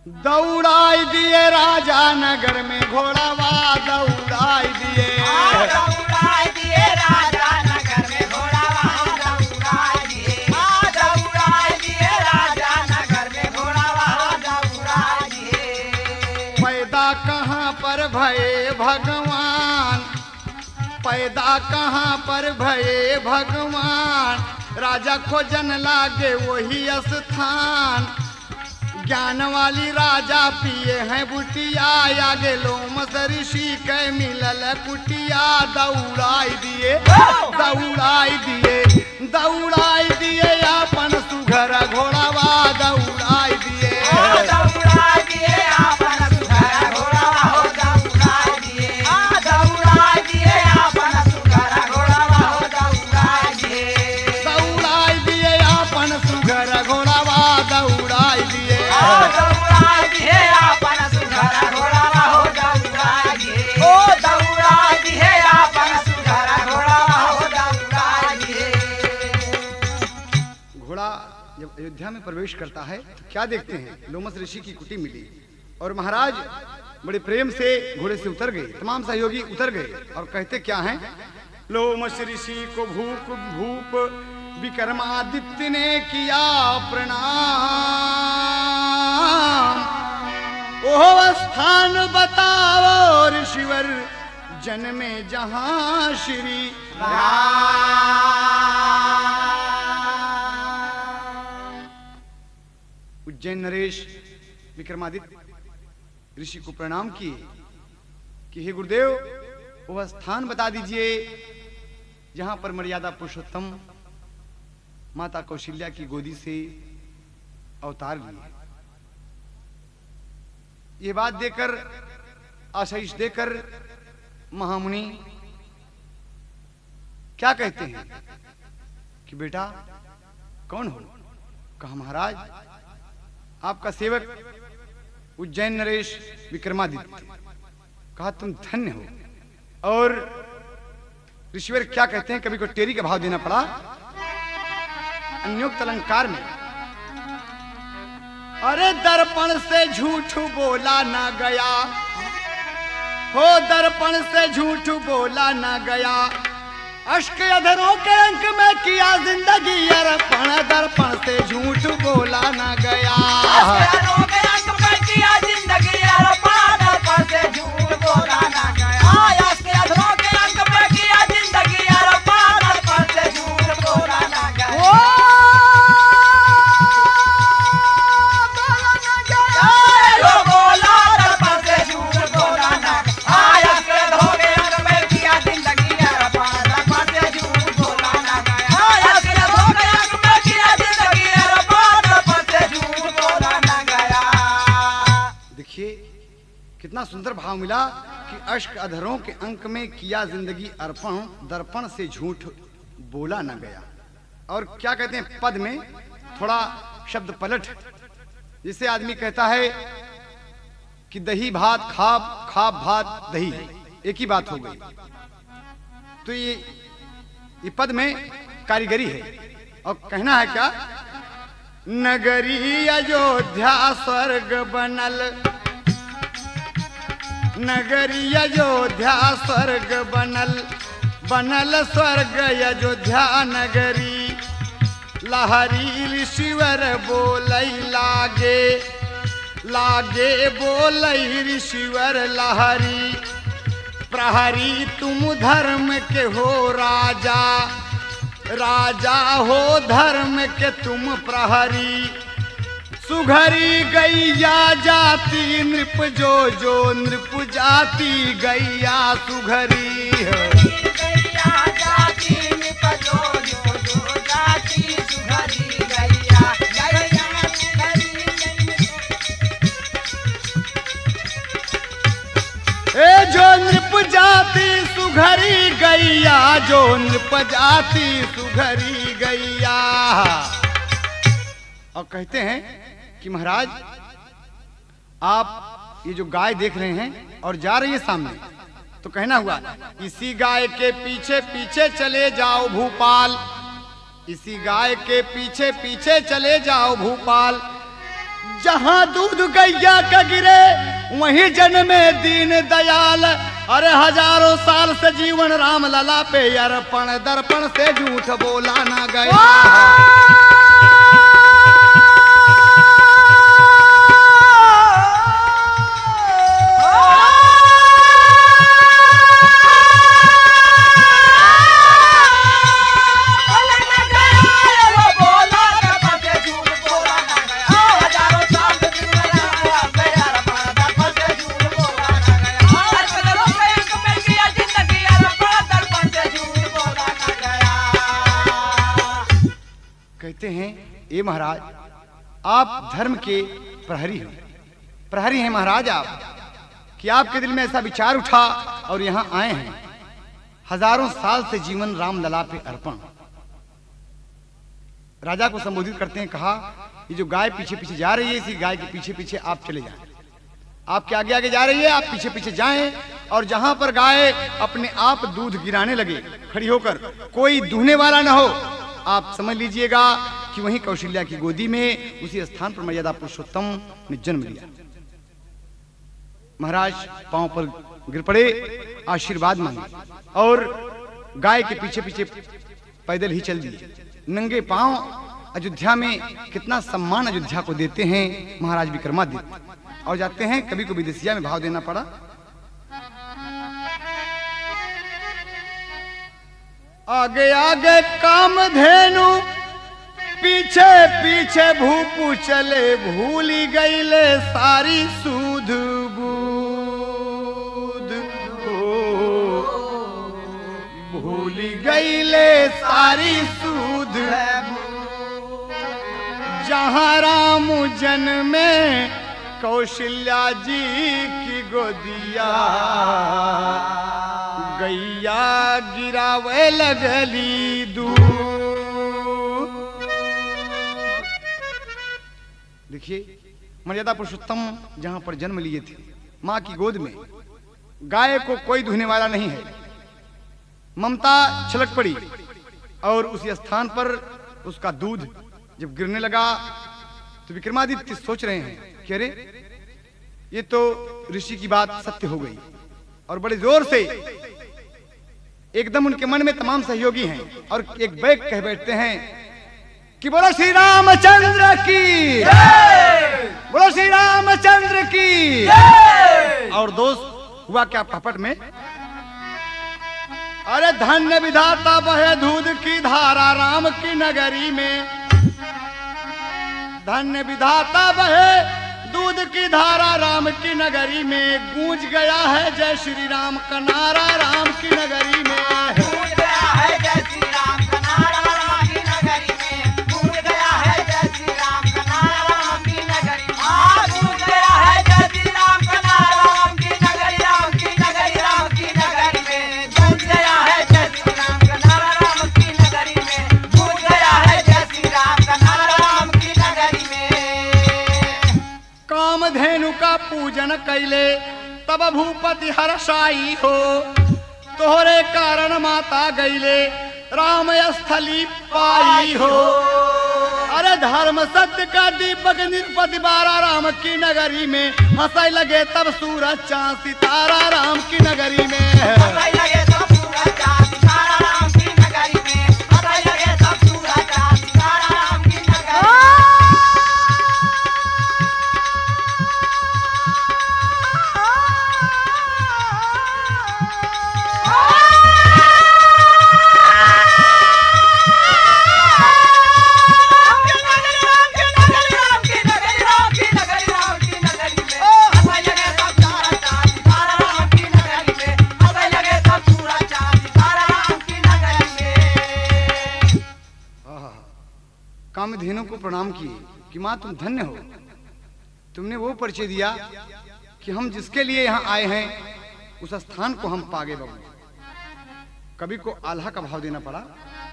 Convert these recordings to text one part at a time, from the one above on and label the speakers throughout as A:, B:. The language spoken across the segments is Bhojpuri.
A: दौड़ाई दिए राजा नगर में घोड़ावा दौड़ाई दिए।
B: दौड़ाई दिए राजा नगर में घोड़ावा दौड़ाई दिए। दौड़ाई दिए राजा नगर में घोड़ावा दौड़ाई दिए।
A: पैदा कहाँ पर भये भगवान, पैदा कहाँ पर भये भगवान, राजा खोजन लागे वही स्थान। ज्ञान वाली राजा पिए हैं बुटिया, आगे लोमस ऋषि के मिलल कुटिया। दौड़ाई दिए दौड़ाई दिए दौड़ाई दिए अपन सुघर घोड़ावा दौड़ाई दिए।
B: दौड़ाई दिए अपन सुघर घोड़ावा दौड़ाई दिए। दौड़ाई दिए अपन सुघर घोड़ावा दौड़ाई दिए।
A: दौड़ाई दिए अपन सुघर घोड़ावा दौड़ाई दिए।
B: दौड़ाई दिए अपन सुघर घोड़ावा दौड़ाई दिए। दौड़ाई दिए अपन सुघर घोड़ावा दौड़ाई दिए।
A: घोड़ा जब अयोध्या में प्रवेश करता है तो क्या देखते हैं, लोमस ऋषि की कुटी मिली और महाराज बड़े प्रेम से घोड़े से उतर गए। तमाम सहयोगी उतर गए और कहते क्या हैं, लोमस ऋषि को भूप भूप विक्रमादित्य ने किया प्रणाम। ओह स्थान बताओ ऋषिवर जन्मे जहां श्री उज्जैन नरेश विक्रमादित्य ऋषि को प्रणाम किए कि हे गुरुदेव वह स्थान बता दीजिए जहां पर मर्यादा पुरुषोत्तम माता कौशल्या की गोदी से अवतार लिए। ये बात देकर आशीष देकर महामुनि क्या कहते हैं कि बेटा कौन हो? कहा महाराज आपका सेवक उज्जैन नरेश विक्रमादित्य। कहा तुम धन्य हो। और ऋषिवर क्या कहते हैं, कभी को टेरी का भाव देना पड़ा अन्योक्त अलंकार में। अरे दर्पण से झूठ बोला ना गया हो, दर्पण से झूठ बोला ना गया, अश्क अधरों के अंक में किया जिंदगी अर्पण। दर्पण से झूठ बोला ना गया,
B: अधरों के अंक में किया जिंदगी अर्पण। दर्पण से झूठ बोला ना गया, अश्क अधरों के अंक में किया जिंदगी अर्पण। दर्पण से झूठ बोला ना गया।
A: कितना सुंदर भाव मिला कि अश्क अधरों के अंक में किया जिंदगी अर्पण, दर्पण से झूठ बोला न गया। और क्या कहते हैं पद में थोड़ा शब्द पलट, जिसे आदमी कहता है कि दही भात खाब, खाब भात दही, एक ही बात हो गई। तो ये पद में कारीगरी है। और कहना है क्या, नगरी अयोध्या स्वर्ग बनल, नगरी अयोध्या स्वर्ग बनल, बनल स्वर्ग अयोध्या नगरी। लहरी ऋषिवर बोलई लागे, लागे बोलई ऋषिवर लहरी। प्रहरी तुम धर्म के हो राजा, राजा हो धर्म के तुम प्रहरी। सुघरी गैया जाति नृप जो, जो नृप जाति गैया सुघरी है।
B: गैया जाति नृप जो, जो जो जाति सुघरी गैया। गैया सुघरी
A: ए जो नृप जाति सुघरी गैया, जो नृप जाति सुघरी गैया। और कहते हैं कि महाराज आप ये जो गाय देख रहे हैं और जा रही है सामने, तो कहना हुआ इसी गाय के पीछे पीछे चले जाओ भूपाल, इसी गाय के पीछे पीछे चले जाओ भूपाल। जहां दूध गैया का गिरे वहीं जन्मे दीन दयाल। अरे हजारों साल से जीवन राम लला पे अर्पण दर्पण से झूठ बोला ना गया। कहते हैं ये महाराज आप धर्म के प्रहरी हैं महाराज आप, कि आपके दिल में ऐसा विचार उठा और यहाँ आए हैं। हजारों साल से जीवन राम लला पे अर्पण। राजा को संबोधित करते हैं, कहा ये जो गाय पीछे पीछे जा रही है इसी गाय के पीछे पीछे आप चले जाएं। आपके आगे आगे जा रही है, आप पीछे पीछे जाएं और जहां पर गाय अपने आप दूध गिराने लगे खड़ी होकर, कोई दूहने वाला ना हो, आप समझ लीजिएगा कि वहीं कौशल्या की गोदी में उसी स्थान पर मर्यादा पुरुषोत्तम ने जन्म लिया। महाराज पांव पर गिर पड़े, आशीर्वाद मांगे और गाय के पीछे पीछे पैदल ही चल दिए। नंगे पांव अयोध्या में कितना सम्मान अयोध्या को देते हैं महाराज विक्रमादित्य। और जाते हैं, कभी को विदेशिया में भाव देना पड़ा। आगे आगे कामधेनु पीछे पीछे भूपू चले, भूली गईले सारी सूध बूध। भूली गईले सारी सूध। जहाँ राम जन्मे कौशल्या जी की गोदिया, गैया गिरावे लगली दूध। देखिए मर्यादा पुरुषोत्तम जहां पर जन्म लिए थे मां की गोद में, गाय को कोई धुने वाला नहीं है। ममता छलक पड़ी और उसी स्थान पर उसका दूध जब गिरने लगा तो विक्रमादित्य सोच रहे हैं कि अरे ये तो ऋषि की बात सत्य हो गई। और बड़े जोर से एकदम उनके मन में तमाम सहयोगी हैं और एक बैग कह बैठते हैं कि बोलो श्री रामचंद्र की, बोलो श्री रामचंद्र की। और दोस्त हुआ क्या पपट में, अरे धन्य विधाता बहे दूध की धारा राम की नगरी में। धन्य विधाता बहे दूध की धारा राम की नगरी में। गूंज गया है जय श्री राम का नारा राम की नगरी में।
B: गूंज गया है जय श्री राम का नारा राम की नगरी में। गूंज गया है जय श्री राम का नारा राम की नगरी में। हाँ गूंज गया है जय श्री राम का नारा राम की नगरी, राम की नगरी, राम की नगरी में। गूंज गया है जय श्री राम का नारा राम की नगरी में। गूंज गया है जय श्री राम का नारा राम की नगरी में।
A: कामधेनु का पूजन कैले तब भूपति हर्षाई हो, तोहरे कारण माता गईले राम स्थली पाई हो। अरे धर्म सत्य का दीपक निरपति बारा राम की नगरी में। हंसाई लगे तब सूरज चांद सितारा राम की नगरी में।
B: हंसाई लगे तब सूरज चांद सितारा राम की नगरी में। हंसाई लगे तब सूरज चांद सितारा राम की नगरी में।
A: कामधेनु को प्रणाम किए कि मां तुम धन्य हो, तुमने वो परिचय दिया कि हम जिसके लिए यहाँ आए हैं उस स्थान को हम पा गए। बाबू कवि को आल्हा का भाव देना पड़ा।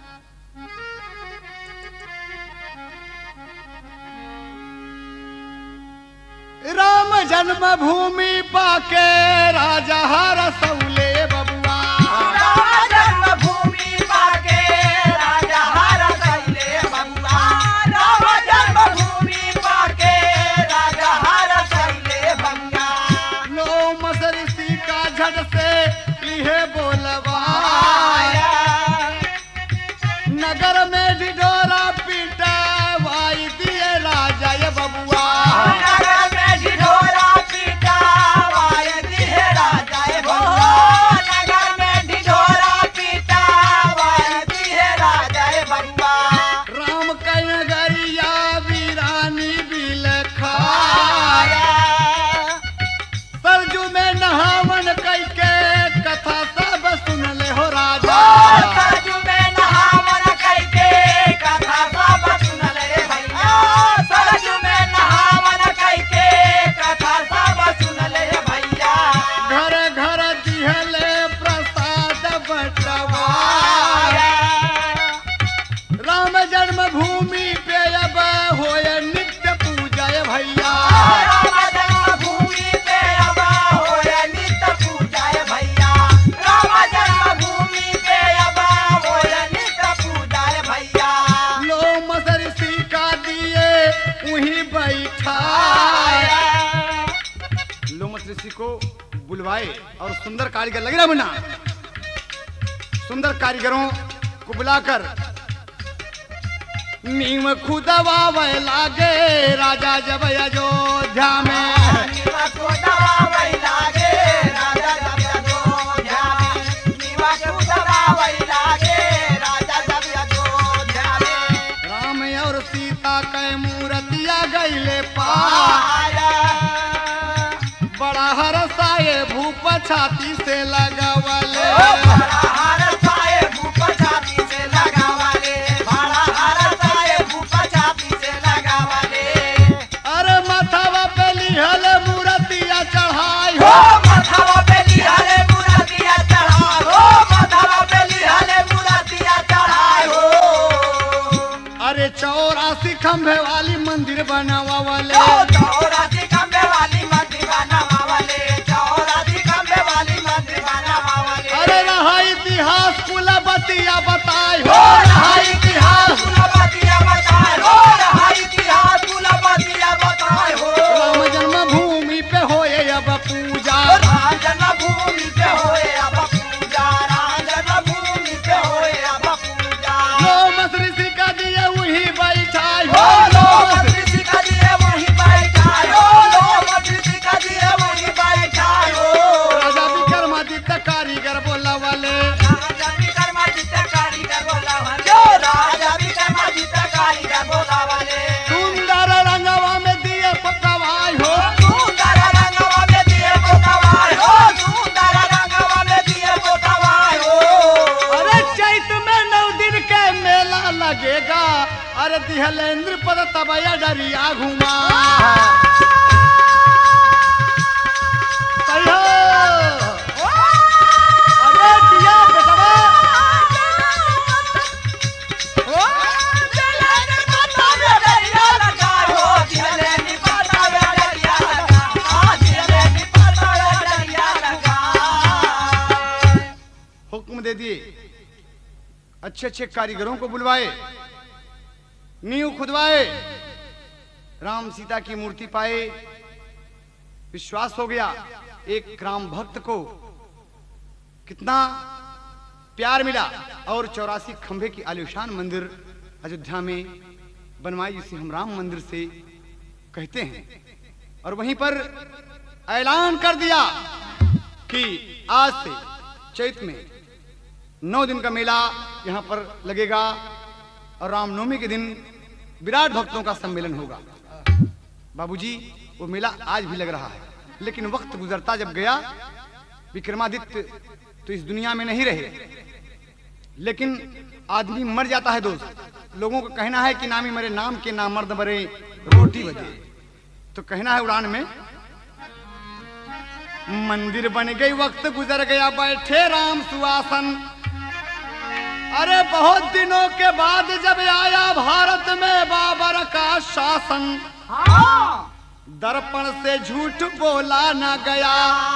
A: राम जन्मभूमि पाके राजा रसौले बबुआ।
B: राम जन्मभूमि पाके राजा रसौले बबुआ। राम जन्मभूमि पाके
A: बुलवाए और सुंदर कारीगर लगे ना बना, सुंदर कारीगरों को बुलाकर नीम खुदवावे लागे राजा जब अयोध्या में। राम और सीता के मूर्तिया गईले पार, बड़ा हरसाए भूप छाती से लगावले। अरे माथावा पे लिहल मूर्तिया चढ़ाई हो, अरे 84 खंभे वाली मंदिर बनावाले। अरे रहा इतिहास कुल बतिया बताई हो, रहा इतिहास राम जन्मभूमि पे होए अब पूजा, लोमस ऋषि का दिए वही बैठाई हो, राजा विक्रमादित्य कारीगर बोला वाले। सुंदर रंगवा में दिए पकवाई हो, अरे चैत में 9 दिन के मेला लगेगा, अरे दिहलेंद्र पद तबया डरिया घुमा। सही हो। अरे दिया बेटवा हुक्म दे दिए, अच्छे अच्छे कारीगरों को बुलवाए, नींव खुदवाए, राम सीता की मूर्ति पाए। विश्वास हो गया एक राम भक्त को कितना प्यार मिला, और 84 खंभे की आलिशान मंदिर अयोध्या में बनवाई, जिसे हम राम मंदिर से कहते हैं। और वहीं पर ऐलान कर दिया कि आज से चैत में 9 दिन का मेला यहाँ पर लगेगा, और रामनवमी के दिन विराट भक्तों का सम्मेलन होगा। बाबूजी, वो मेला आज भी लग रहा है, लेकिन वक्त गुजरता जब गया, विक्रमादित्य तो इस दुनिया में नहीं रहे, लेकिन आदमी मर जाता है दोस्त। लोगों का कहना है कि नामी मरे नाम के, नाम मर्द मरे रोटी बजे। तो कहना है उड़ान में, मंदिर बन गई वक्त गुजर गया बैठे राम सुआसन, अरे बहुत दिनों के बाद जब आया भारत में बाबर का शासन, दर्पण से झूठ बोला न गया।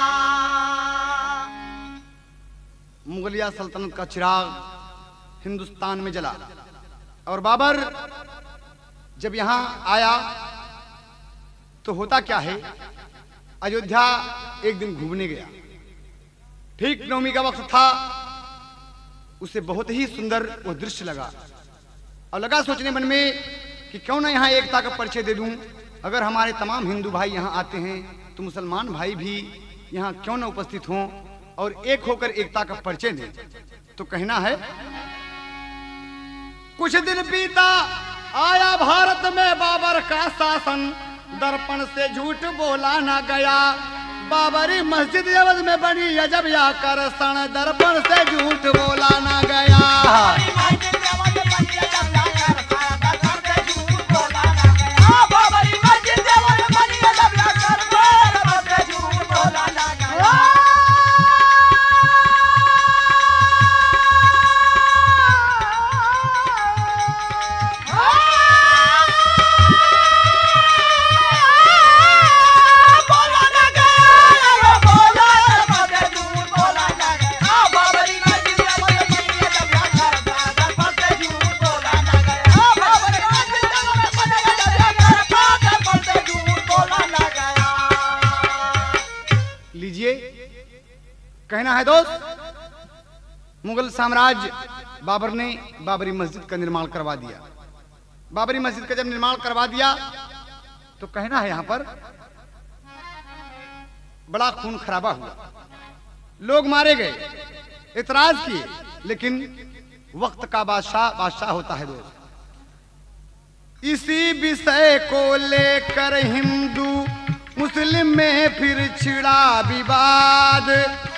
A: मुगलिया सल्तनत का चिराग हिंदुस्तान में जला, और बाबर जब यहां आया तो होता क्या है, अयोध्या एक दिन घूमने गया, ठीक नवमी का वक्त था, उसे बहुत ही सुंदर वो दृश्य लगा, और लगा सोचने मन में कि क्यों ना यहाँ एकता का परिचय दे दूं। अगर हमारे तमाम हिंदू भाई यहाँ आते हैं तो मुसलमान भाई भी यहाँ क्यों ना उपस्थित हों और एक होकर एकता का परिचय दें। तो कहना है, कुछ दिन बीता आया भारत में बाबर का शासन, दर्पण से झूठ बोला ना गया। बाबरी मस्जिद अवध में बनी अजब या करसन, दर्पण से झूठ बोला ना गया। कहना है दोस्त, मुगल साम्राज्य बाबर ने बाबरी मस्जिद का निर्माण करवा दिया। बाबरी मस्जिद का जब निर्माण करवा दिया तो कहना है यहां पर बड़ा खून खराबा हुआ, लोग मारे गए, इतराज किए, लेकिन वक्त का बादशाह होता है दोस्त। इसी विषय को लेकर हिंदू मुस्लिम में फिर छिड़ा विवाद,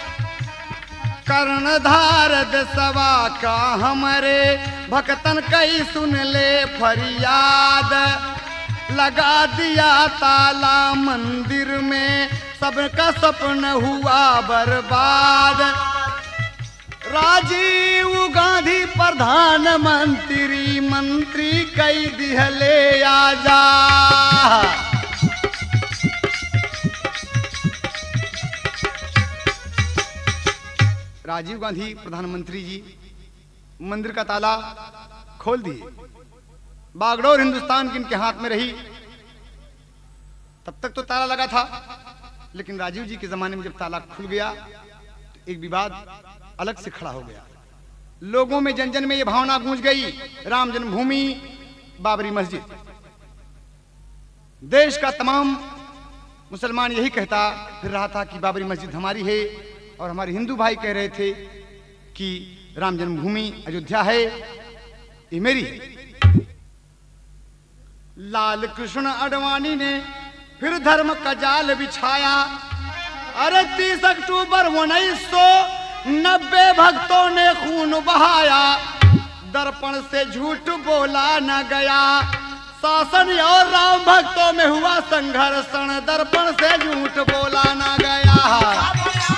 A: कर्णधार दसवा का हमारे भक्तन कई सुन ले फरियाद, लगा दिया ताला मंदिर में सबका सपना हुआ बर्बाद। राजीव गांधी प्रधानमंत्री मंत्री कई दिहले आजा, राजीव गांधी प्रधानमंत्री जी मंदिर का ताला खोल दिए। बागडोर हिंदुस्तान की इनके हाथ में रही, तब तक तो ताला लगा था, लेकिन राजीव जी के जमाने में जब ताला खुल गया तो एक विवाद अलग से खड़ा हो गया। लोगों में जन जन में यह भावना गूंज गई, राम जन्मभूमि बाबरी मस्जिद। देश का तमाम मुसलमान यही कहता फिर रहा था कि बाबरी मस्जिद हमारी है, और हमारे हिंदू भाई कह रहे थे कि राम जन्मभूमि अयोध्या है, ये मेरी है। लाल कृष्ण आडवाणी ने फिर धर्म का जाल बिछाया। अरे 30 अक्टूबर 1990 भक्तों ने खून बहाया, दर्पण से झूठ बोला न गया, शासन और राम भक्तों में हुआ संघर्षण, दर्पण से झूठ बोला न गया।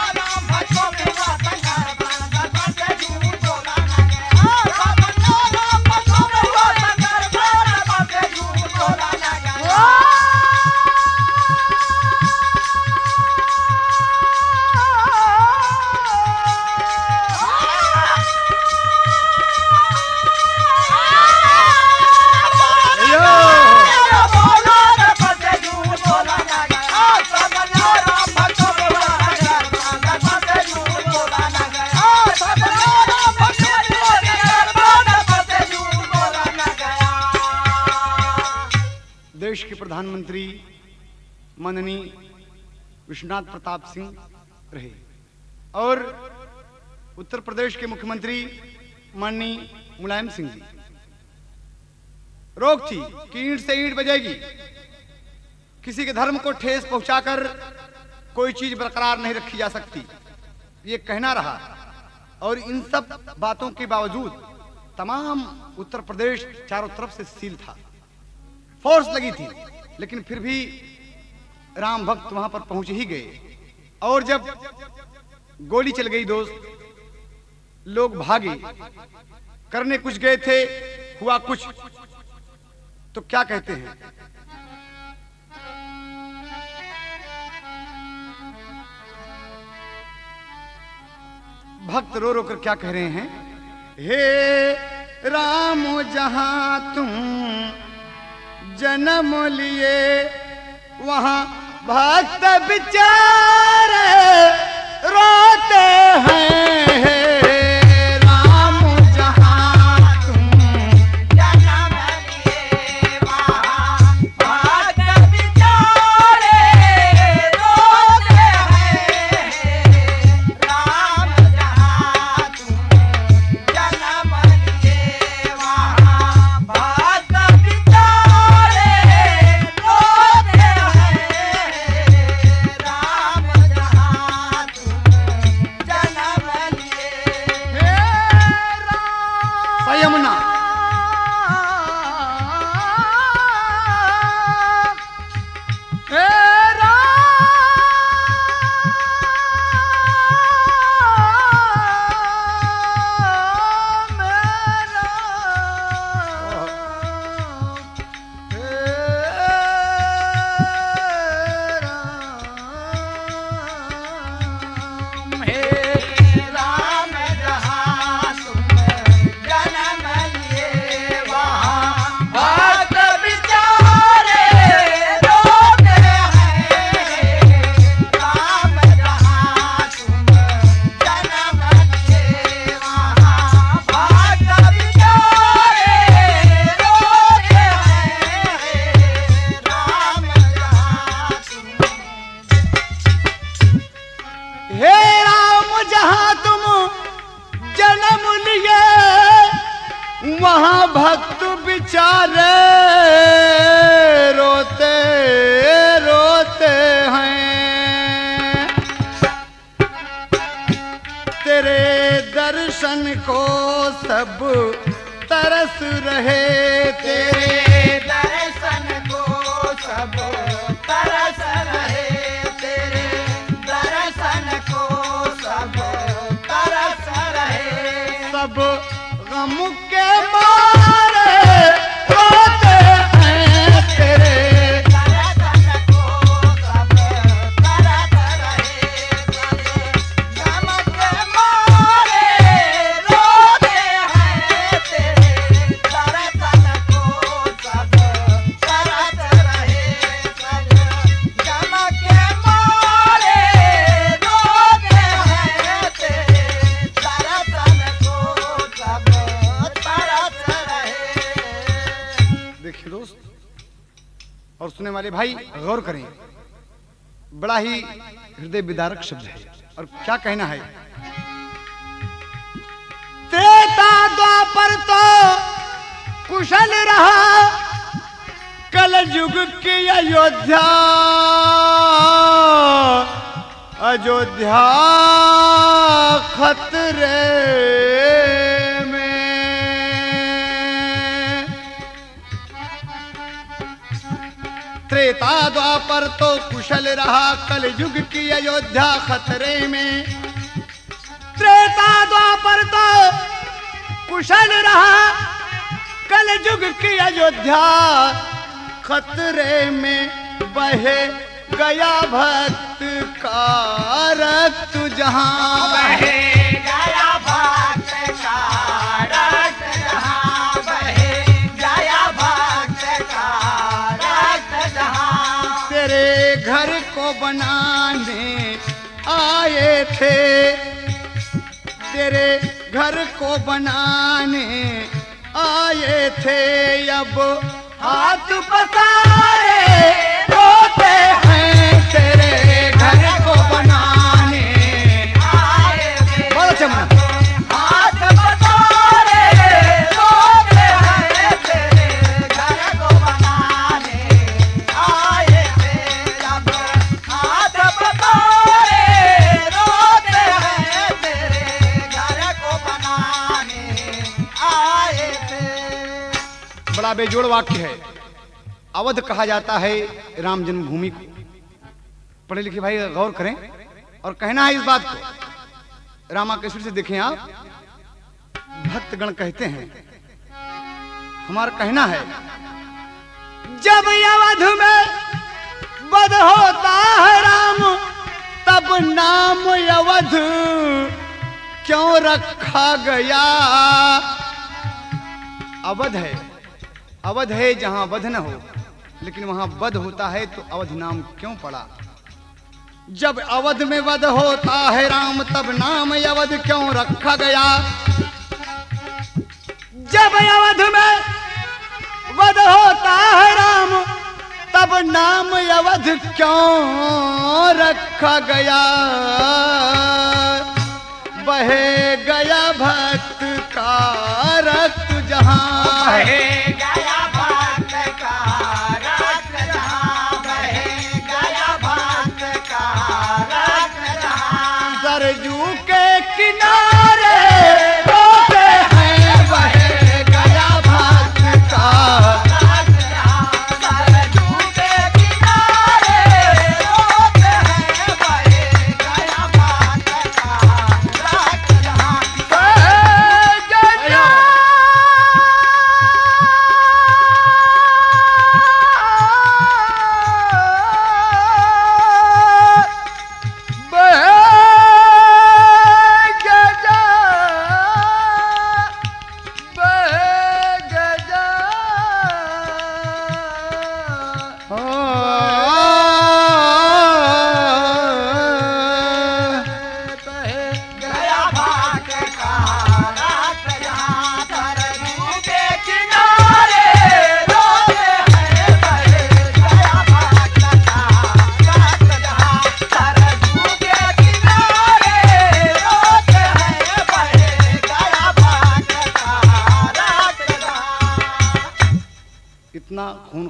A: देश के प्रधानमंत्री माननीय विश्वनाथ प्रताप सिंह रहे, और उत्तर प्रदेश के मुख्यमंत्री माननीय मुलायम सिंह जी। रोक थी कि ईंट से ईंट बजेगी, किसी के धर्म को ठेस पहुंचाकर कोई चीज बरकरार नहीं रखी जा सकती, ये कहना रहा। और इन सब बातों के बावजूद तमाम उत्तर प्रदेश चारों तरफ से सील था, फोर्स लगी थी, लेकिन फिर भी राम भक्त वहां पर पहुंच ही गए। और जब गोली चल गई दोस्त, लोग भागे, करने कुछ गए थे, हुआ कुछ। तो क्या कहते हैं, भक्त रो रो कर क्या कह रहे हैं, हे राम जहां तुम जन्म लिए वहां भक्त बेचारे रोते हैं, राम जहां तुम
B: जन्म लिए वहां भक्त बेचारे रोते हैं, राम जहां तुम जन्म लिए वहां भक्त बेचारे रोते हैं, राम जहां
A: वहां भक्त बिचारे रोते रोते हैं, तेरे दर्शन को सब तरस रहे,
B: तेरे दर्शन को सब तरस रहे, तेरे दर्शन को सब तरस रहे।
A: सब गम के मारे रोते हैं, तेरे
B: दर्शन को सब तरस रहे, सब गम के मारे रोते हैं, तेरे दर्शन को सब तरस रहे, सब गम के मारे रोते हैं, तेरे दर्शन को सब तरस रहे।
A: देखिए दोस्त और सुनने वाले भाई गौर करें, बड़ा ही हृदय विदारक शब्द है। और क्या कहना है, त्रेता द्वापर तो कुशल रहा, कल युग की अयोध्या, अयोध्या खतरे में। त्रेता द्वापर तो कुशल रहा, कल युग की अयोध्या खतरे में। त्रेता द्वापर तो कुशल रहा, कल युग की अयोध्या खतरे में। बहे गया भक्त का रक्त जहां,
B: बहे गया भक्त का रक्त जहां, बहे गया भक्त का रक्त जहां।
A: तेरे घर को बनाने आए थे, तेरे घर को बनाने आए थे, अब हाथ पसारे रोते हैं, तेरे घर को बनाने
B: आए थे।
A: बहुत अच्छा बना।
B: हाथ पसारे रोते हैं, तेरे घर को बनाने आए थे, अब हाथ पसारे रोते हैं, तेरे घर को बनाने आए थे।
A: बड़ा बेजोड़ वाक्य है। अवध कहा जाता है राम जन्मभूमि को। पढ़े लिखे भाई गौर करें और कहना है इस बात को। रामाकेश्वर से देखें आप, भक्तगण कहते हैं, हमारा कहना है, जब अवध में वध होता है राम, तब नाम अवध क्यों रखा गया। अवध है, अवध है जहां वध न हो, लेकिन वहां वध होता है तो अवध नाम क्यों पड़ा। जब अवध में वध होता है राम, तब नाम अवध क्यों रखा गया। जब अवध में वध होता है राम, तब नाम अवध क्यों रखा गया। बहे गया भक्त का रक्त जहां,
B: बहे गया भक्त का रक्त जहां, बहे गया भक्त का रक्त जहां।
A: सरजू के किनारे रोते हैं, बहे गया भक्त का
B: रक्त जहां। सरजू के किनारे रोते हैं, बहे गया भक्त का रक्त जहां।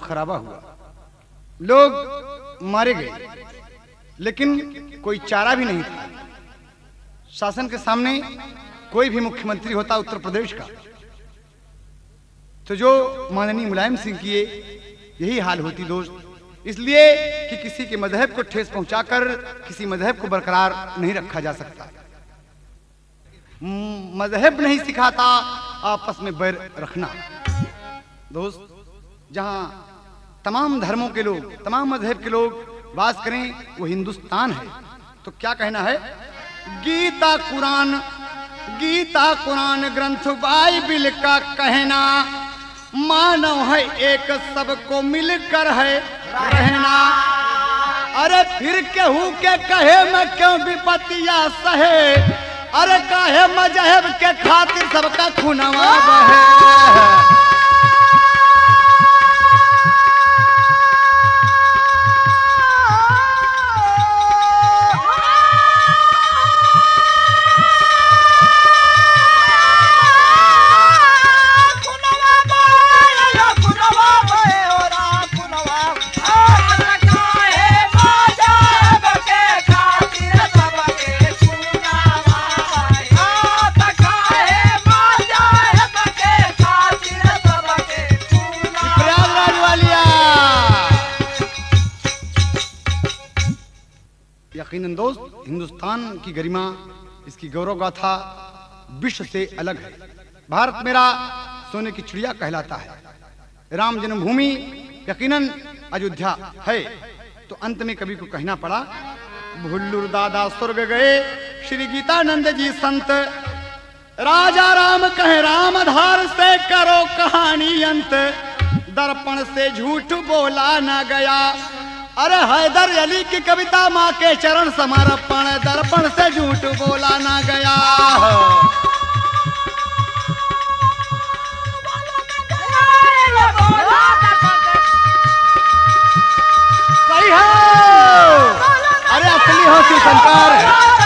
A: खराबा हुआ, लोग मारे गए, लेकिन कोई चारा भी नहीं था। शासन के सामने कोई भी मुख्यमंत्री होता उत्तर प्रदेश का, तो जो माननीय मुलायम सिंह की यही हाल होती दोस्त, इसलिए कि किसी के मजहब को ठेस पहुंचाकर किसी मजहब को बरकरार नहीं रखा जा सकता। मजहब नहीं सिखाता आपस में बैर रखना। दोस्त, जहां तमाम धर्मों के लोग, तमाम मजहब के लोग वास करें, वो हिंदुस्तान है। तो क्या कहना है? गीता कुरान ग्रंथ बाइबिल का कहना, मानव है एक, सबको मिलकर है रहना। अरे फिर केहू के कहे मैं क्यों विपत्तियां सहे, अरे काहे मजहब के खातिर सबका खुनवा बहे। यकीनन दोस्त, हिंदुस्तान की गरिमा, इसकी गौरव गाथा विश्व से अलग है। भारत मेरा सोने की चिड़िया कहलाता है। राम जन्मभूमि यकीनन अयोध्या है। तो अंत में कवि को कहना पड़ा, भुल्लुर दादा स्वर्ग गए, श्री गीतानंद जी संत, राजा राम कहे रामधार से करो कहानी अंत, दर्पण से झूठ बोला न गया। अरे हैदर अली की कविता, माँ के चरण समर्पण, दर्पण से झूठ बोला ना गया। सही है, अरे असली हो शिव शंकर।